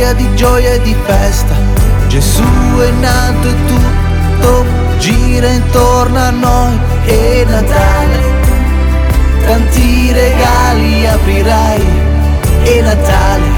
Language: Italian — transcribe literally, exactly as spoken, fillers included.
storia di gioia e di festa. Gesù è nato e tutto gira intorno a noi. È Natale, tanti regali aprirai. È Natale,